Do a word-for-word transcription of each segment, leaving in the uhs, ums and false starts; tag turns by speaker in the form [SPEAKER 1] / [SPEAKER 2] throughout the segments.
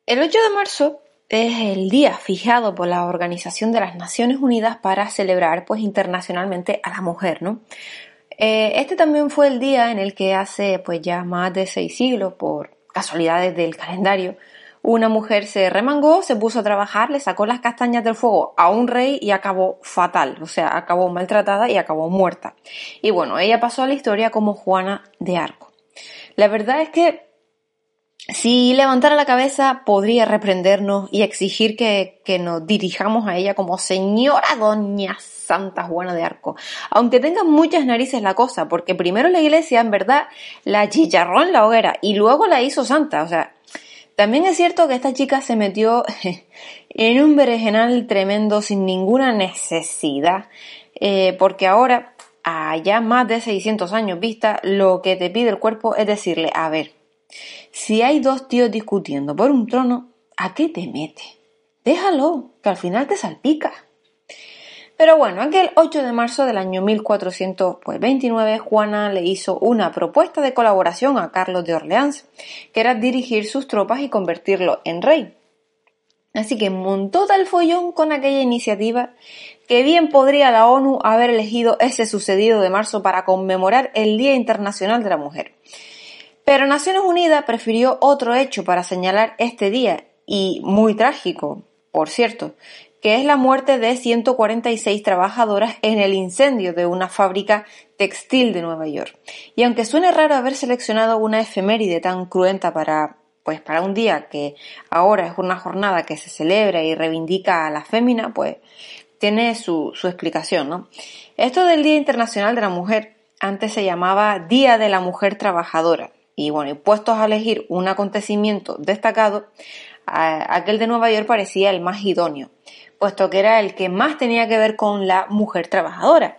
[SPEAKER 1] El ocho de marzo es el día fijado por la Organización de las Naciones Unidas para celebrar pues internacionalmente a la mujer, ¿no? Eh, este también fue el día en el que hace pues ya más de seis siglos, por casualidades del calendario, una mujer se remangó, se puso a trabajar, le sacó las castañas del fuego a un rey y acabó fatal, o sea, acabó maltratada y acabó muerta. Y bueno, ella pasó a la historia como Juana de Arco. La verdad es que si levantara la cabeza podría reprendernos y exigir que, que nos dirijamos a ella como señora doña Santa Juana de Arco. Aunque tenga muchas narices la cosa, porque primero la iglesia en verdad la chicharró en la hoguera y luego la hizo santa. O sea, también es cierto que esta chica se metió en un berenjenal tremendo sin ninguna necesidad, eh, porque ahora, a ya más de seiscientos años vista, lo que te pide el cuerpo es decirle, a ver, si hay dos tíos discutiendo por un trono, ¿a qué te metes? Déjalo, que al final te salpica. Pero bueno, aquel ocho de marzo del año mil cuatrocientos veintinueve, Juana le hizo una propuesta de colaboración a Carlos de Orleans, que era dirigir sus tropas y convertirlo en rey. Así que montó tal follón con aquella iniciativa que bien podría la ONU haber elegido ese sucedido de marzo para conmemorar el Día Internacional de la Mujer. Pero Naciones Unidas prefirió otro hecho para señalar este día, y muy trágico, por cierto, que es la muerte de ciento cuarenta y seis trabajadoras en el incendio de una fábrica textil de Nueva York. Y aunque suene raro haber seleccionado una efeméride tan cruenta para, pues para un día que ahora es una jornada que se celebra y reivindica a la fémina, pues tiene su, su explicación, ¿no? Esto del Día Internacional de la Mujer antes se llamaba Día de la Mujer Trabajadora. Y bueno, y puestos a elegir un acontecimiento destacado, aquel de Nueva York parecía el más idóneo, puesto que era el que más tenía que ver con la mujer trabajadora.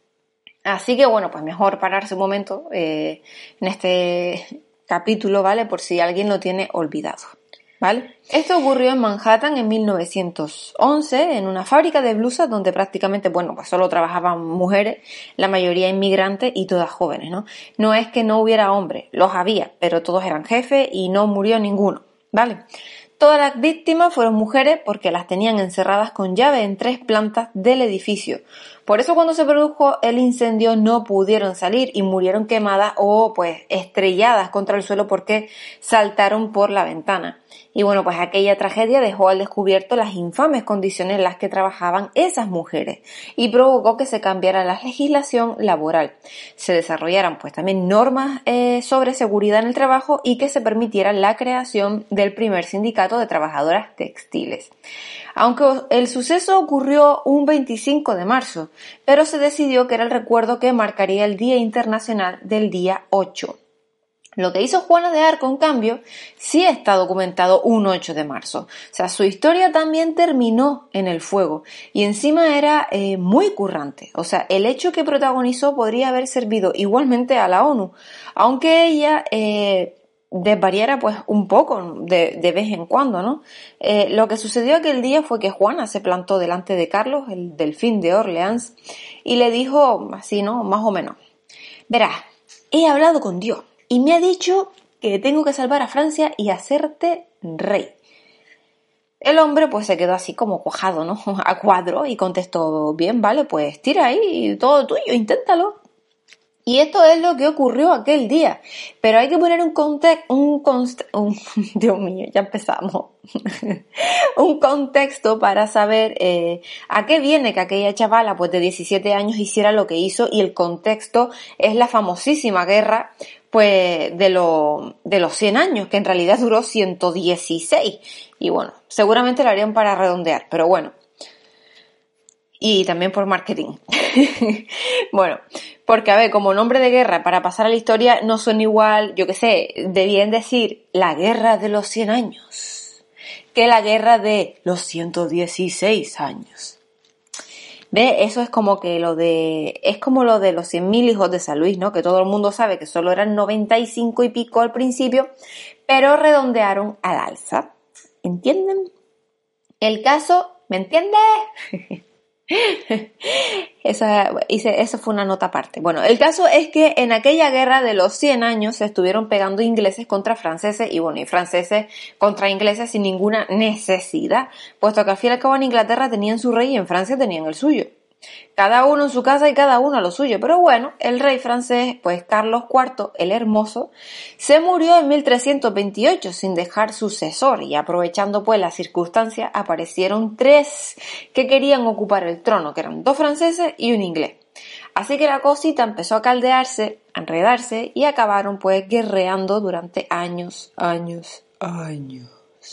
[SPEAKER 1] Así que bueno, pues mejor pararse un momento eh, en este capítulo, ¿vale? Por si alguien lo tiene olvidado, ¿vale? Esto ocurrió en Manhattan en mil novecientos once, en una fábrica de blusas donde prácticamente, bueno, pues solo trabajaban mujeres, la mayoría inmigrantes y todas jóvenes, ¿no? No es que no hubiera hombres, los había, pero todos eran jefes y no murió ninguno, ¿vale? Todas las víctimas fueron mujeres porque las tenían encerradas con llave en tres plantas del edificio. Por eso cuando se produjo el incendio no pudieron salir y murieron quemadas o pues estrelladas contra el suelo porque saltaron por la ventana. Y bueno, pues aquella tragedia dejó al descubierto las infames condiciones en las que trabajaban esas mujeres y provocó que se cambiara la legislación laboral. Se desarrollaran pues también normas eh, sobre seguridad en el trabajo y que se permitiera la creación del primer sindicato de trabajadoras textiles. Aunque el suceso ocurrió un veinticinco de marzo, pero se decidió que era el recuerdo que marcaría el Día Internacional del día ocho. Lo que hizo Juana de Arco, en cambio, sí está documentado un ocho de marzo. O sea, su historia también terminó en el fuego y encima era eh, muy currante. O sea, el hecho que protagonizó podría haber servido igualmente a la ONU, aunque ella eh, desvariara pues un poco de, de vez en cuando, ¿no? Eh, lo que sucedió aquel día fue que Juana se plantó delante de Carlos, el delfín de Orleans, y le dijo así, ¿no? Más o menos, verás, he hablado con Dios y me ha dicho que tengo que salvar a Francia y hacerte rey. El hombre pues se quedó así como cuajado, ¿no? A cuadro y contestó, bien, vale, pues tira ahí, todo tuyo, inténtalo. Y esto es lo que ocurrió aquel día. Pero hay que poner un contexto, un, const- un Dios mío, ya empezamos. un contexto para saber eh, a qué viene que aquella chavala pues de diecisiete años hiciera lo que hizo, y el contexto es la famosísima guerra pues de, lo, de los cien años, que en realidad duró ciento dieciséis. Y bueno, seguramente lo harían para redondear, pero bueno. Y también por marketing. Bueno, porque a ver, como nombre de guerra para pasar a la historia no son igual, yo qué sé, debían decir la guerra de los cien años que la guerra de los ciento dieciséis años. ¿Ve? Eso es como que lo de, es como lo de los cien mil hijos de San Luis, ¿no? Que todo el mundo sabe que solo eran noventa y cinco y pico al principio, pero redondearon al alza. ¿Entienden? El caso, ¿me entiendes? Esa, hice, eso fue una nota aparte. Bueno, el caso es que en aquella guerra de los cien años se estuvieron pegando ingleses contra franceses y bueno, y franceses contra ingleses sin ninguna necesidad, puesto que al fin y al cabo en Inglaterra tenían su rey y en Francia tenían el suyo. Cada uno en su casa y cada uno a lo suyo. Pero bueno, el rey francés, pues Carlos cuarto, el Hermoso, se murió en mil trescientos veintiocho sin dejar sucesor y aprovechando pues la circunstancia aparecieron tres que querían ocupar el trono, que eran dos franceses y un inglés. Así que la cosita empezó a caldearse, a enredarse y acabaron pues guerreando durante años, años, años.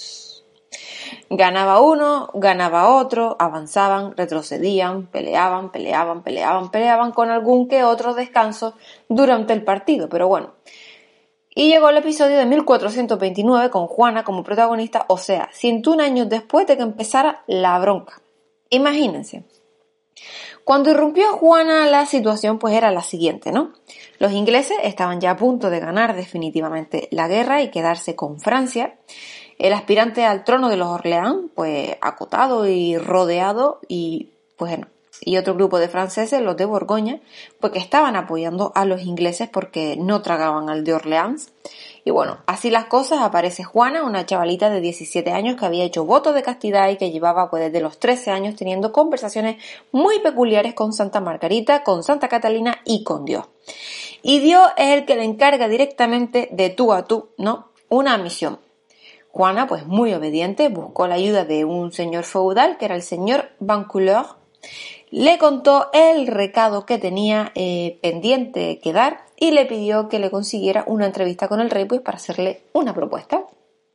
[SPEAKER 1] Ganaba uno, ganaba otro, avanzaban, retrocedían, peleaban, peleaban, peleaban, peleaban con algún que otro descanso durante el partido, pero bueno. Y llegó el episodio de mil cuatrocientos veintinueve con Juana como protagonista, o sea, ciento un años después de que empezara la bronca. Imagínense. Cuando irrumpió Juana, la situación pues era la siguiente, ¿no? Los ingleses estaban ya a punto de ganar definitivamente la guerra y quedarse con Francia. El aspirante al trono de los Orleans, pues acotado y rodeado, y pues bueno, y otro grupo de franceses, los de Borgoña, pues que estaban apoyando a los ingleses porque no tragaban al de Orleans. Y bueno, así las cosas, aparece Juana, una chavalita de diecisiete años que había hecho voto de castidad y que llevaba pues desde los trece años teniendo conversaciones muy peculiares con Santa Margarita, con Santa Catalina y con Dios. Y Dios es el que le encarga directamente de tú a tú, ¿no? Una misión. Juana, pues muy obediente, buscó la ayuda de un señor feudal, que era el señor Vaucouleurs, le contó el recado que tenía eh, pendiente que dar y le pidió que le consiguiera una entrevista con el rey pues para hacerle una propuesta.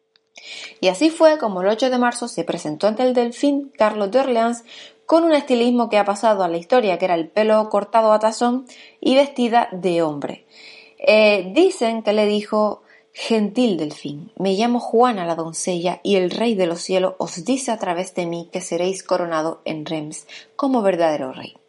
[SPEAKER 1] Y así fue como el ocho de marzo se presentó ante el delfín Carlos de Orleans con un estilismo que ha pasado a la historia, que era el pelo cortado a tazón y vestida de hombre. Eh, dicen que le dijo: «Gentil delfín, me llamo Juana la doncella y el rey de los cielos os dice a través de mí que seréis coronado en Reims como verdadero rey».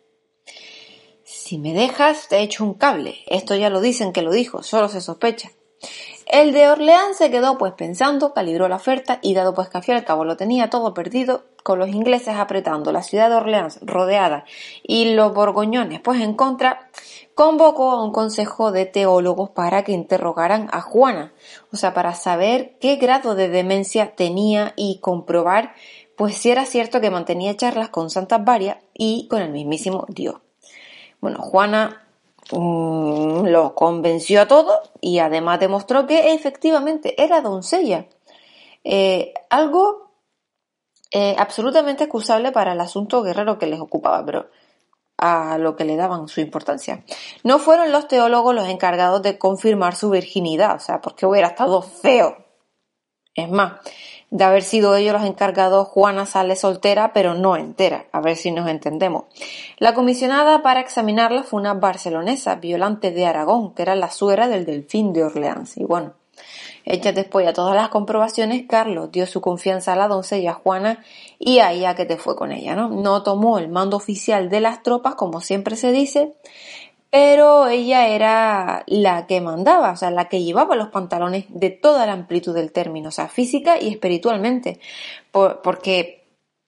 [SPEAKER 1] Si me dejas, te echo un cable. Esto ya lo dicen que lo dijo, solo se sospecha. El de Orleans se quedó pues pensando, calibró la oferta y dado pues que al fin y al cabo lo tenía todo perdido, con los ingleses apretando, la ciudad de Orleans rodeada y los borgoñones pues en contra, convocó a un consejo de teólogos para que interrogaran a Juana, o sea, para saber qué grado de demencia tenía y comprobar pues si era cierto que mantenía charlas con santas varias y con el mismísimo Dios. Bueno, Juana mmm, lo convenció a todos y además demostró que efectivamente era doncella. Eh, algo eh, absolutamente excusable para el asunto guerrero que les ocupaba, pero a lo que le daban su importancia. No fueron los teólogos los encargados de confirmar su virginidad, o sea, porque hubiera estado feo. Es más, de haber sido ellos los encargados, Juana sale soltera, pero no entera, a ver si nos entendemos. La comisionada para examinarla fue una barcelonesa, Violante de Aragón, que era la suegra del delfín de Orleans. Y bueno, hechas después a todas las comprobaciones, Carlos dio su confianza a la doncella Juana y ahí a que te fue con ella, ¿no? No tomó el mando oficial de las tropas, como siempre se dice, pero ella era la que mandaba, o sea, la que llevaba los pantalones de toda la amplitud del término, o sea, física y espiritualmente, por, porque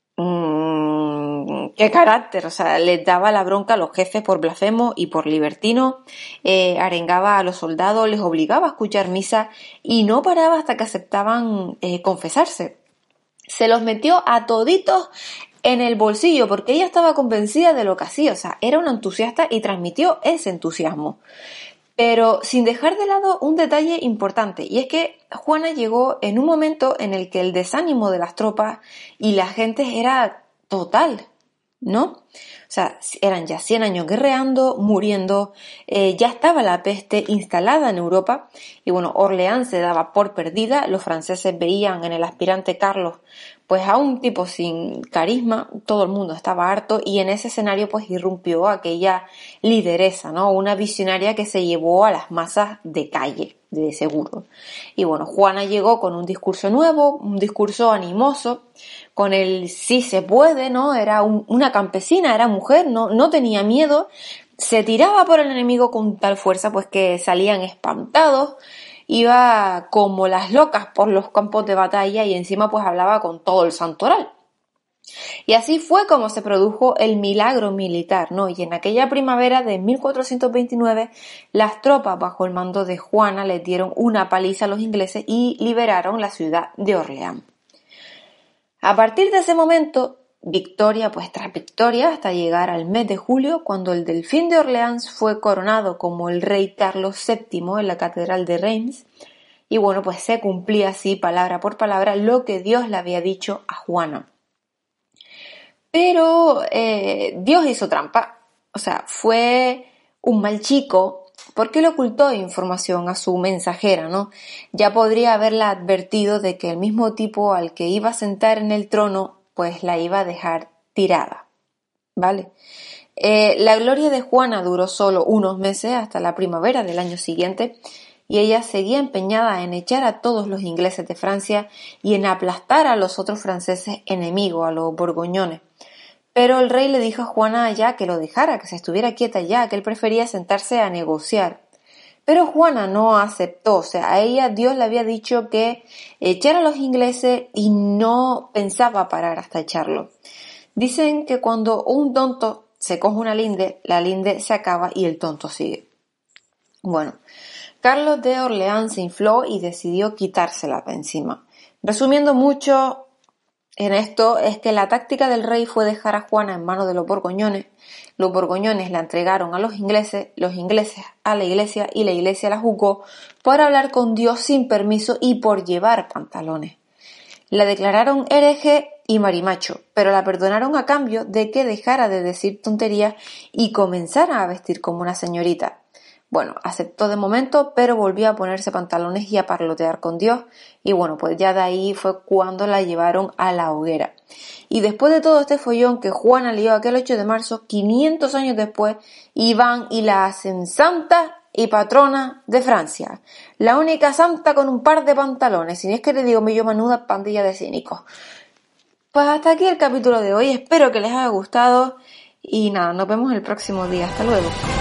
[SPEAKER 1] mmm, qué carácter, o sea, les daba la bronca a los jefes por blasfemo y por libertino, eh, arengaba a los soldados, les obligaba a escuchar misa y no paraba hasta que aceptaban eh, confesarse. Se los metió a toditos en el bolsillo porque ella estaba convencida de lo que hacía, o sea, era una entusiasta y transmitió ese entusiasmo. Pero sin dejar de lado un detalle importante, y es que Juana llegó en un momento en el que el desánimo de las tropas y la gente era total, ¿no? O sea, eran ya cien años guerreando, muriendo, eh, ya estaba la peste instalada en Europa y bueno, Orleans se daba por perdida, los franceses veían en el aspirante Carlos pues a un tipo sin carisma, todo el mundo estaba harto y en ese escenario pues irrumpió aquella lideresa, ¿no? Una visionaria que se llevó a las masas de calle, de seguro. Y bueno, Juana llegó con un discurso nuevo, un discurso animoso, con el sí se puede, ¿no? Era un, una campesina, era mujer, no, no tenía miedo, se tiraba por el enemigo con tal fuerza pues que salían espantados, iba como las locas por los campos de batalla y encima pues hablaba con todo el santoral. Y así fue como se produjo el milagro militar, ¿no? Y en aquella primavera de mil cuatrocientos veintinueve, las tropas bajo el mando de Juana les dieron una paliza a los ingleses y liberaron la ciudad de Orleans. A partir de ese momento, victoria pues tras victoria, hasta llegar al mes de julio, cuando el Delfín de Orleans fue coronado como el rey Carlos séptimo en la catedral de Reims. Y bueno, pues se cumplía así, palabra por palabra, lo que Dios le había dicho a Juana. Pero eh, Dios hizo trampa, o sea, fue un mal chico porque le ocultó información a su mensajera, ¿no? Ya podría haberla advertido de que el mismo tipo al que iba a sentar en el trono, pues la iba a dejar tirada, ¿vale? Eh, la gloria de Juana duró solo unos meses hasta la primavera del año siguiente y ella seguía empeñada en echar a todos los ingleses de Francia y en aplastar a los otros franceses enemigos, a los borgoñones. Pero el rey le dijo a Juana ya que lo dejara, que se estuviera quieta ya, que él prefería sentarse a negociar. Pero Juana no aceptó, o sea, a ella Dios le había dicho que echara a los ingleses y no pensaba parar hasta echarlo. Dicen que cuando un tonto se coge una linde, la linde se acaba y el tonto sigue. Bueno, Carlos de Orleans se infló y decidió quitársela de encima. Resumiendo mucho en esto es que la táctica del rey fue dejar a Juana en manos de los borgoñones. Los borgoñones la entregaron a los ingleses, los ingleses a la iglesia y la iglesia la juzgó por hablar con Dios sin permiso y por llevar pantalones. La declararon hereje y marimacho, pero la perdonaron a cambio de que dejara de decir tonterías y comenzara a vestir como una señorita. Bueno, aceptó de momento, pero volvió a ponerse pantalones y a parlotear con Dios. Y bueno, pues ya de ahí fue cuando la llevaron a la hoguera. Y después de todo este follón que Juana lió aquel ocho de marzo, quinientos años después, iban y la hacen santa y patrona de Francia. La única santa con un par de pantalones. Si no es que te digo, me yo menuda pandilla de cínicos. Pues hasta aquí el capítulo de hoy. Espero que les haya gustado. Y nada, nos vemos el próximo día. Hasta luego.